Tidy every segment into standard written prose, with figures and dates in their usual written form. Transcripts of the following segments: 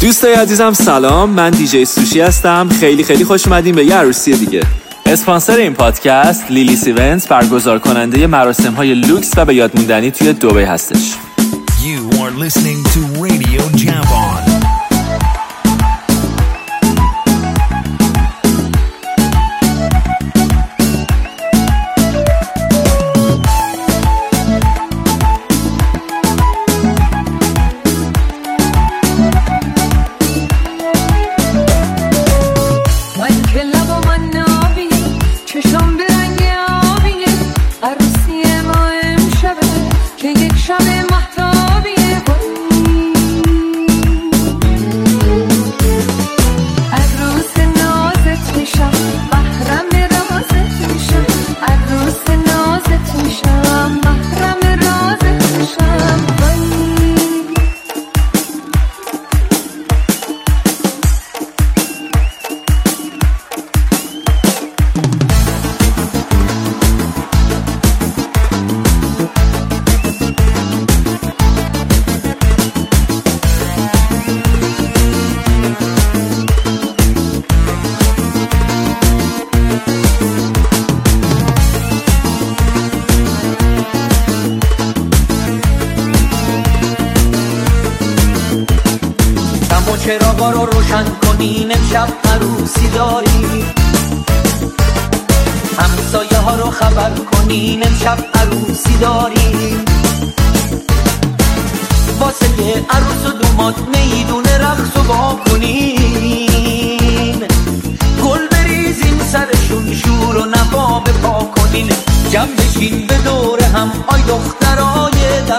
دوستای عزیزم سلام، من دیجی سوشی هستم. خیلی خیلی خوش اومدین به یه عروسی دیگه. اسپانسر این پادکست لیلیس ایونت، برگزار کننده مراسم‌های لوکس و به یاد موندنی توی دبی هستش. You are listening to Radio Japan. چراغا رو روشن کنین، امشب عروسی داریم. همسایه ها رو خبر کنین، امشب عروسی داریم. واسه عروس و دومات میدون رقص و با کنین. گل بریزین سرشون، شور و نوا بپا کنین. جمع بشین به دور هم، آی دخترای دم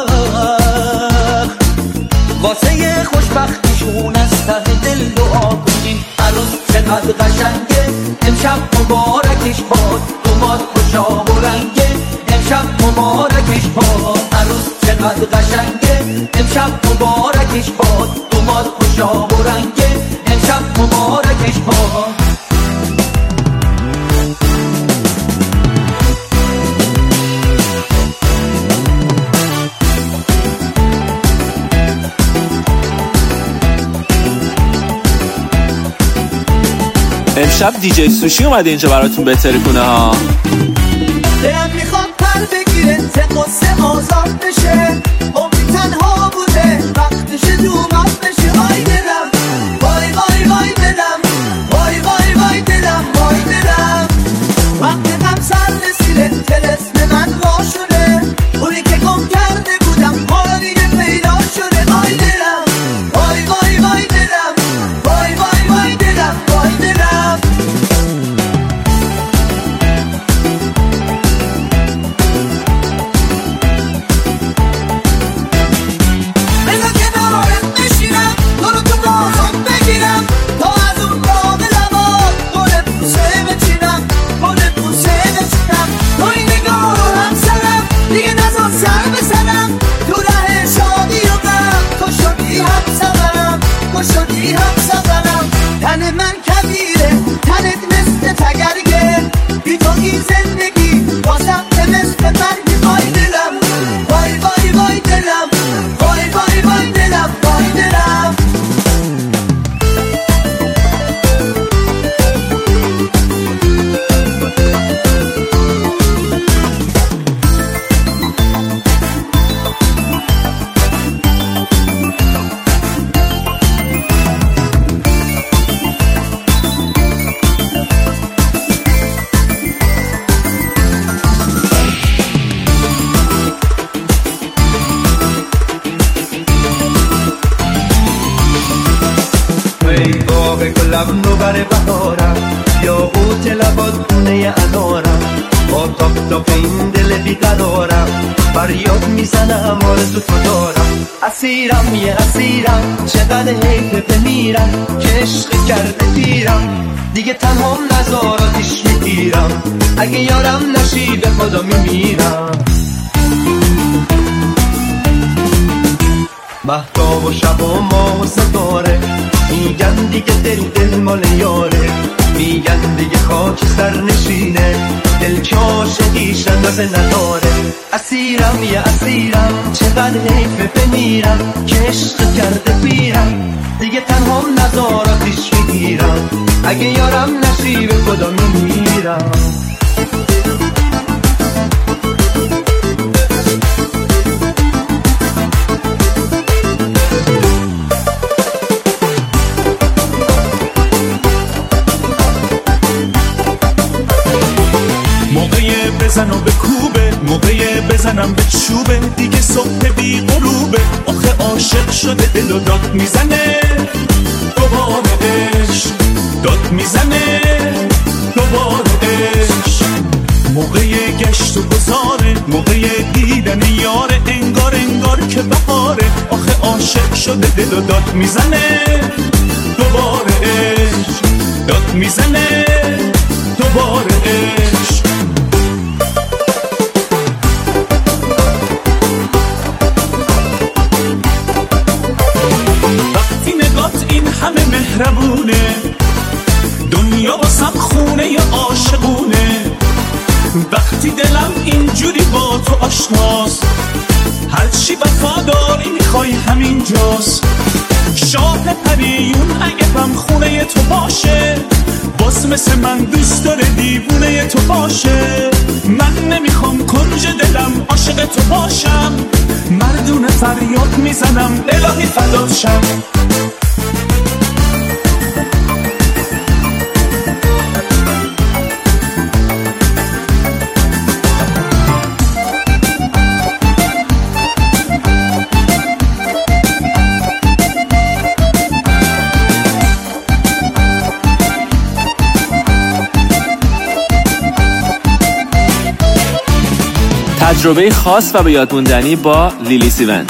بخت. واسه خوشبختیشون از ته دل دعا کنین. عروس چقدر قشنگه، امشب مبارکش باد. دومات خوشا و رنگه، امشب مبارکش باد. عروس چقدر قشنگه، امشب مبارکش باد. دومات خوشا و رنگه، امشب مبارکش باد. امشب دیجی سوشی اومده اینجا براتون بهتری کنه ها. دلم میخواد پر بگیره، ز قصه آزاد بشه. عمری تنها بوده، وقتشه دومات بشه. آی دلم، وای وای وای دلم، وای وای وای دلم، وای دلم. وقت غم سر رسیده، طلسم من وا شده. اونی که گم کرده بودم، حالا دیگه پیدا شده. آی دلم، وای وای وای دلم، وای وای وای دلم، وای دلم. تن من کبیره، تنت مثل تگرگه. بی تو این زندگی واسم مثل مرگ. وای دلم، وای وای وای دلم، وای وای وای دلم، وای دلم. گلم نوبر بهارم، یا قوت لبات دونه انارم. با تاپ تاپ این دل بیقرارم، فریاد میزنم آرزو تو دارم. اسیرم یه اسیرم، چقدر حیف بمیرم که عشق کرده پیرم. دیگه تنها نزار آتیش میگیرم، اگه یارم نشی به خدا میمیرم. مهتاب و شب و ماه و ستاره، میگن دیگه دل مال یاره. میگن دیگه خاک سر نشینه، دل که عاشقیش اندازه نداره. اسیرم یه اسیرم، چقدر چقدر حیفه بمیرم که عشق کرده پیرم، دیگه تنها نزاراتش میگیرم، اگه یارم نشیب خدا میمیرم. بزن و به کوبه، موقع بزنم به چوبه، دیگه صبح بی غروبه، آخه عاشق شده دل و داد میزنه، دوباره عشق داد میزنه، دوباره عشق. موقع گشت و گذاره، موقع دیدن یاره، انگار انگار که بهاره، آخه عاشق شده دل و داد میزنه، دوباره عشق داد میزنه، دوباره عشق. همه مهربونه، دنیا واسم خونه ی عاشقونه، وقتی دلم اینجوری با تو آشناست، هرچی وفاداری میخوای همین جاست. شاه پریون اگه هم خونه تو باشه، باز مثل من دوست داره دیوونه تو باشه. من نمیخوام کنج دلم عاشق تو باشم، مردونه فریاد میزنم الهی فدات شم. تجربه خاص و به یاد موندنی با لیلی سیونز.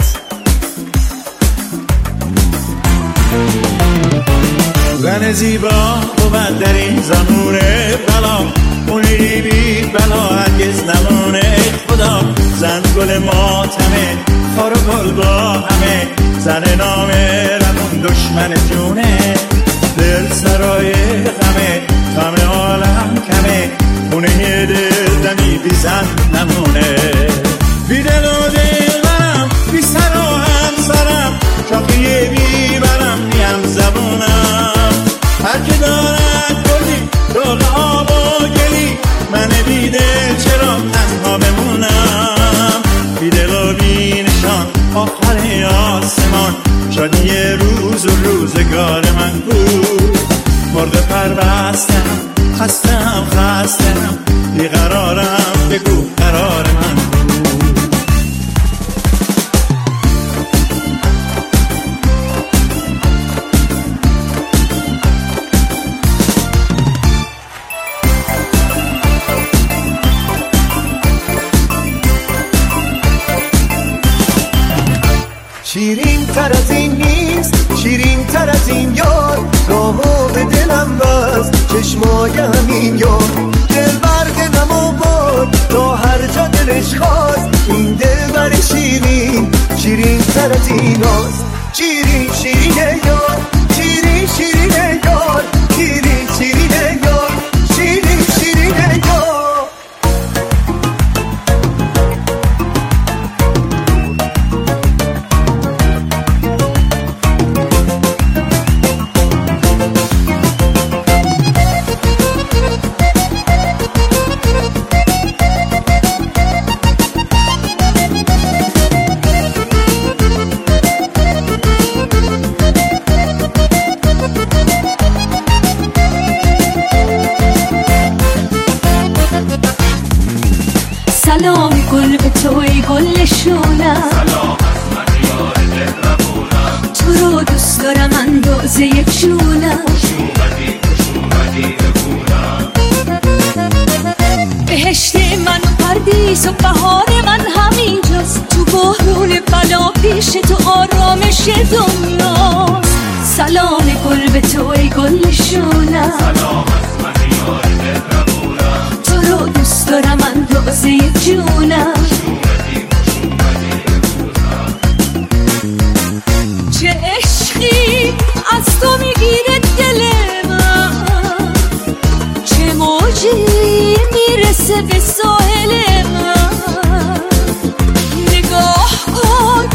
زن زیبا بود در این زمونه بلا، اونی بی بلا هرگز نمونه. خدا زن گل ماتمه، خار و گل با همه، زن نامه رمون دشمن جونه، دل سرای غمه، غم عالم کمه، خونه دل دمی بی زن نمونه. بی دل و دلم، بی سر و همسرم، شاخی بی برم میم زبونم. هر که دارد گلی دور آب و گلی، من بی دل چرا تنها بمونم. بی دل و بی نشان آخر آسمان، شادی روز و روزگار من بود. مرغ پربستم، خستم بیقرارم، بگو قرار من بود. شیرین تر از این نیست، شیرین تر از این یار، راهو به دلم بست چشمای همین یار. دل برق نمو باد تا هر جا دلش خواست، این دل بر شیرین، شیرین تر از این هاست. شیرین شیرین یار، شیرین شیرین یار، شیرین شیرین یار، شیرین شیرین یار. سلام گل به توی گل شونم، سلام از من یار مهربونم، تو رو دوست دارم اندازه جونم. خوشومدی بگونم، بهشت من و پردیس و بهار من همینجاست، تو بحرون بلا پیش تو آرامش دنیاست. سلام گل به توی گل شونم، سلام از من یار مهربونم، تو رو دوست دارم اندازه جونم. چه عشقی از تو میگیره دل من، چه موجی میرسه به ساحل من. نگاه کن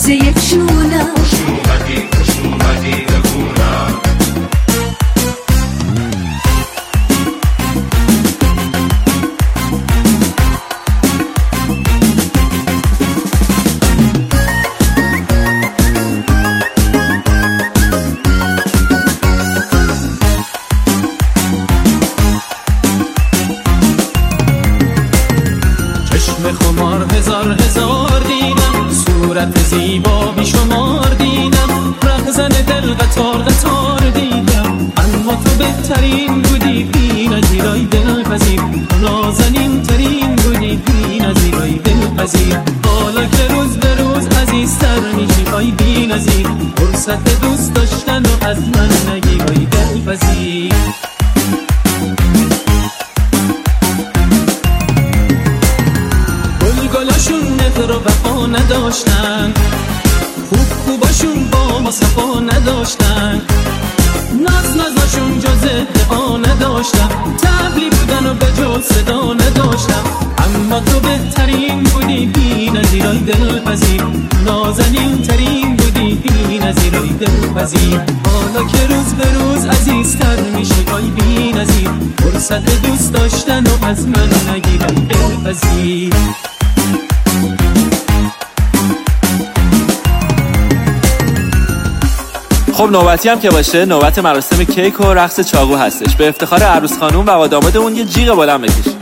روزه جونم. خوش اومدی بخونم. هزار هزار دیدم، صورت زیبا بیشمار دیدم، رهزن دل قطار قطار دیدم، اما تو بهترین بودی بی نظیرای دلپذیر، نازنین ترین بودی بی نظیرای دلپذیر. حالا که روز به روز عزیزتر میشی آی بی نظیر، فرصت دوست داشتن و از من نگیر آی دلپذیر. گلاشون مهر و وفا نداشتن، خوباشون با ما صفا نداشتن، نازشون جز ادعا نداشتن، تبلی بودن و به جز صدا نداشتن، اما تو بهترین بودی بی نظیرای دلپذیر، نازنین ترین بودی بی نظیرای دلپذیر. حالا که روز به روز عزیزتر میشی آی بی نظیر، فرصت دوست داشتن و از من نگیر آی دلپذیر. خب نوبتی هم که باشه، نوبت مراسم کیک و رقص چاقو هستش. به افتخار عروس خانوم و داماد اون یه جیغ بلند بکش.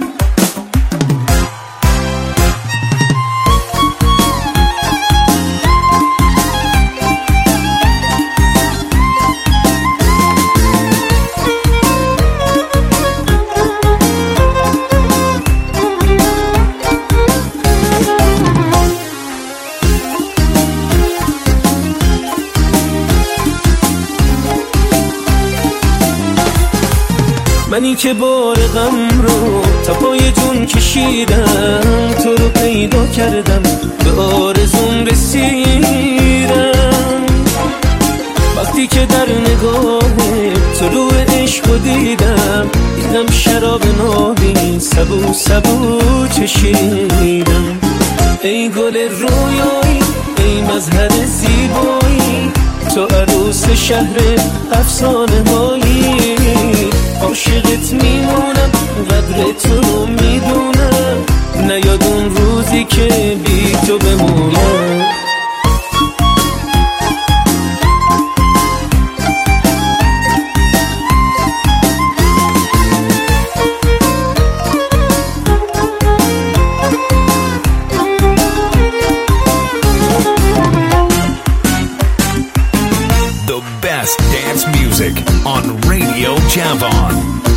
منی که بار غم رو تا پای جون کشیدم، تو رو پیدا کردم به آرزوم رسیدم. وقتی که در نگاه طلوع عشق رو دیدم شراب نابی سبو سبو چشیدم. ای گل رویایی ای مظهر زیبایی، تو عروس شهر افسانه هایی، عاشقت میمونم قدر تو رو میدونم، نیاد اون روزی که بی تو بمونم. The best dance music on Radio Javon.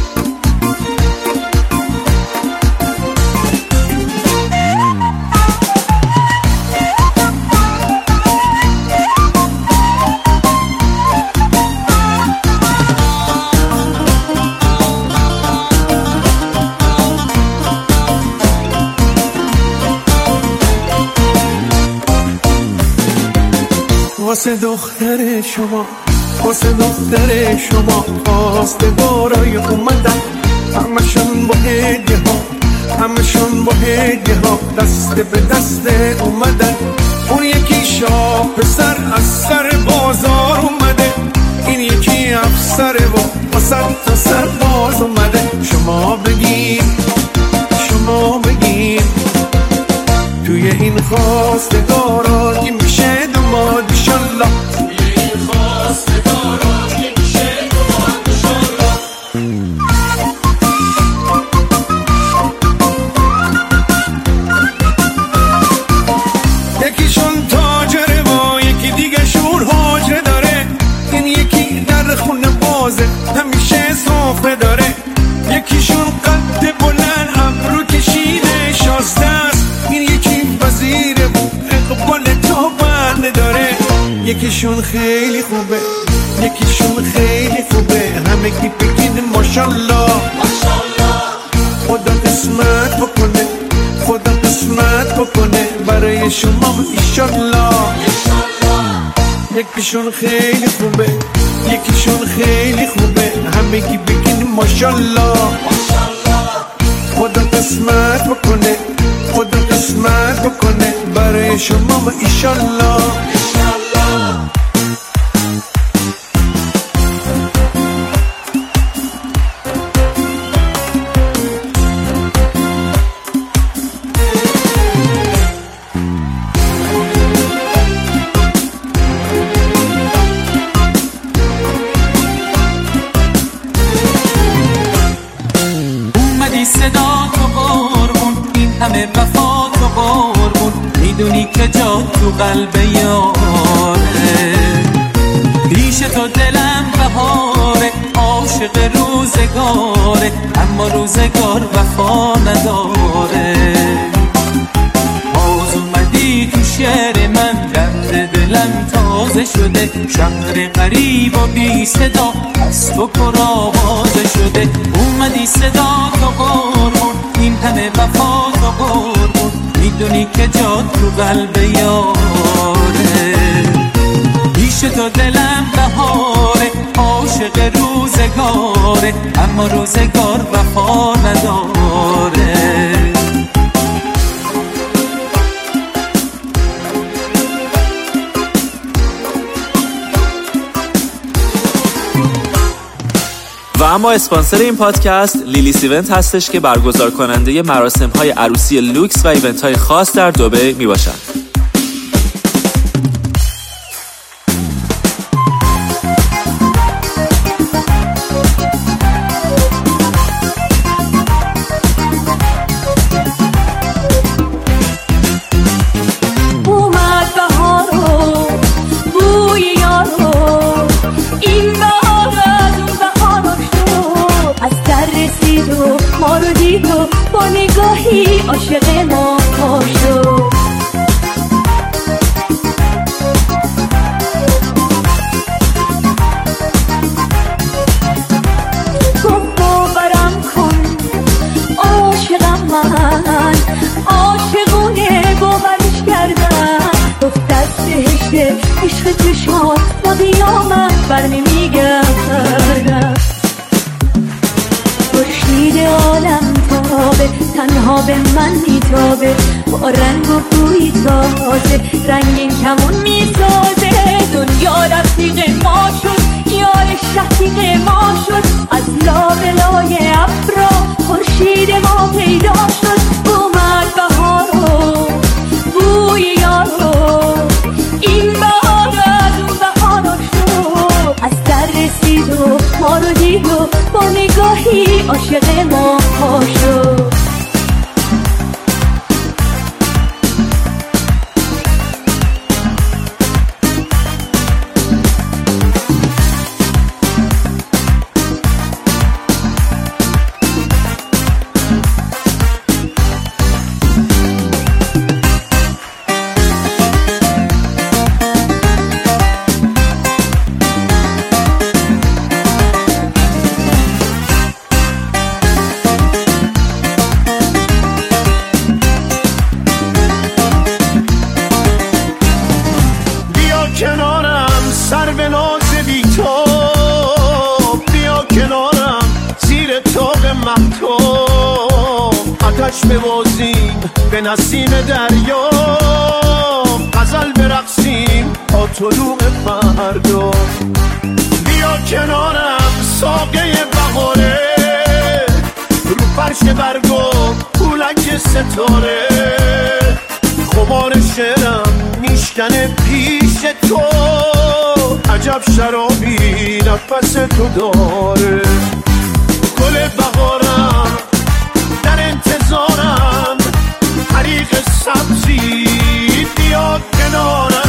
واسه دختر شما، واسه دختر شما خواستگارای اومدن، همشون با هدیه ها، همشون با هدیه ها دست به دست اومدن. اون یکی شاه پسر از سر بازار اومده، این یکی افسر و واسه تا سر باز اومده. شما بگید، شما بگید توی این خواستگارا کی میشه داماد انشالله، توی این خواستگارا کی میشه داماد انشالله. یکیشون تاجره و یکی دیگه شور حاجره داره، این یکی در خونه بازه همیشه صافه داره، یکیشون قد بلند ابرو کشیده شازده است، این یکی وزیره و اقبال تو بنده داره. یکیشون خیلی خوبه، یکیشون خیلی خوبه، همه کی بگین ماشالله، خدا قسمت بکنه، خدا قسمت بکنه برای شما ایشالله. یکیشون خیلی خوبه، یکیشون خیلی خوبه، همه کی بگین ماشالله، خدا قسمت بکنه، خدا قسمت بکنه برای شما ایشالله. میدونی که جا تو قلب یاره. پیش تو دلم بهاره، عاشق روزگاره، اما روزگار وفا نداره. باز اومدی تو شعر من، درد دلم تازه شده. شهر غریب و بی صدا از تو پر آوازه شده. اومدی صدا تو قربون، این همه وفا تو قربون، میدونی که جا تو قلب یاره. پیش تو دلم بهاره، عاشق روزگاره، اما روزگار وفا نداره. و اما اسپانسر این پادکست لیلی سیونت هستش که برگزار کننده مراسم‌های عروسی لوکس و ایونت‌های خاص در دبی میباشند. ما رو دید و با نگاهی عاشق ما شد. گفت باورم کن عاشقم من، عاشقونه باورش کردم. گفت از بهشت عشق چشمات با قیامت بر نمیگردم. خورشید عالم تابه، تنها به من میتابه، با رنگ و بوی تازه رنگین کمون میسازه. دنیا رفیق ما شد، یار شفیق ما شد، از لابلای ابرا خورشید ما پیدا شد. اومد بهارو بوی یارو، این بهار از اون بهارو شد. از در رسید و ما رو دید و با نگاهی عاشق ما شد. بوازیم به نسیم دریا، غزل برقصیم تا طلوع فردا. بیا کنارم ساقه بهاره، رو فرش برگو پولک ستاره. خمار شعرم میشکنه پیش تو، عجب شرابی نفس تو داره. گل بهارم در انتظارم، طریق سبزی بیا کنارم.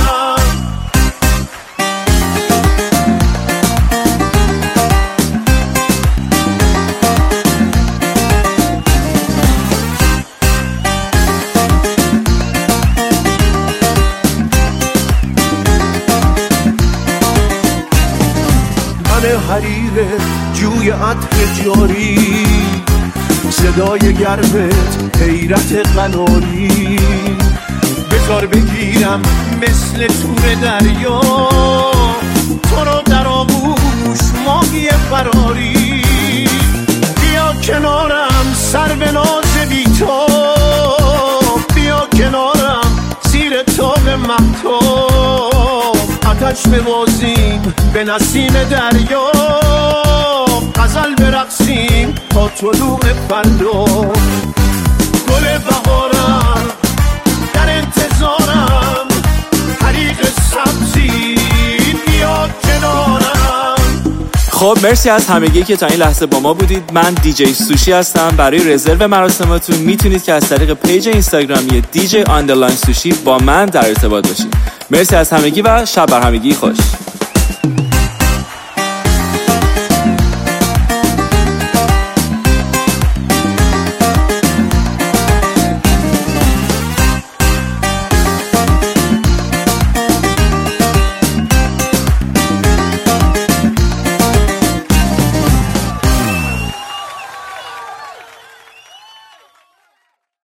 من حریر جوی عطر جاری، صدای گرمت حیرت قناری. بذار بگیرم مثل تور دریا، تو رو در آغوش ماهی فراری. بیا کنارم سر به ناز بی تو، بیا کنارم زیر تاب مهتاب. آتش ببازیم به نسیم دریا، غزل برقصیم تا طلوع فردا. گل بهارم در انتظارم، طریق سبزی بیا کنارم. خب مرسی از همگی که تا این لحظه با ما بودید. من دیجی سوشی هستم. برای رزرو مراسماتون میتونید که از طریق پیج اینستاگرامی DJ_sushi با من در ارتباط باشید. مرسی از همگی و شب بر همگی خوش.